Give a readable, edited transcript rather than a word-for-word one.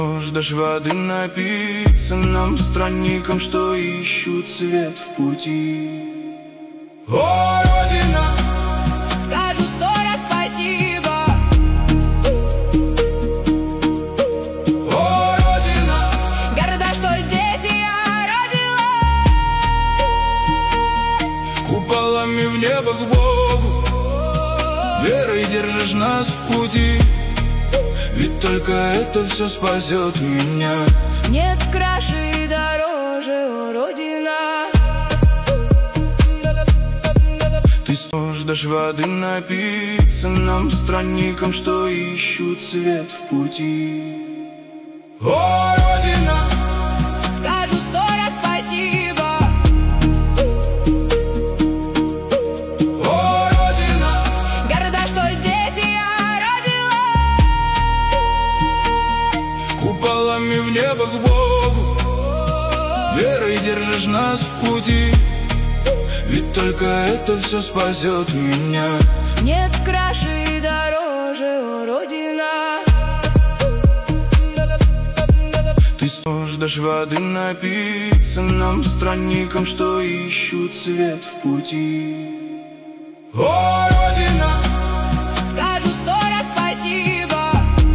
Ждешь воды напиться нам, странникам, что ищут свет в пути. О, Родина! Скажу 100 раз спасибо. О, Родина! Города, что здесь я родилась. Куполами в небо к Богу, верой держишь нас в пути. Ведь только это все спасет меня. Нет краше и дороже, о, Родина. Ты ждешь воды напиться нам, странникам, что ищут свет в пути. О, Родина! Скажу 100 раз спасибо. О, Родина! Города, что здесь я родилась. Куполами в небо к Богу, верой держишь нас в пути. Ведь только это все спасет меня. Нет краше и дороже, о, Родина. Ты ждешь воды напиться нам, странникам, что ищут свет в пути. О,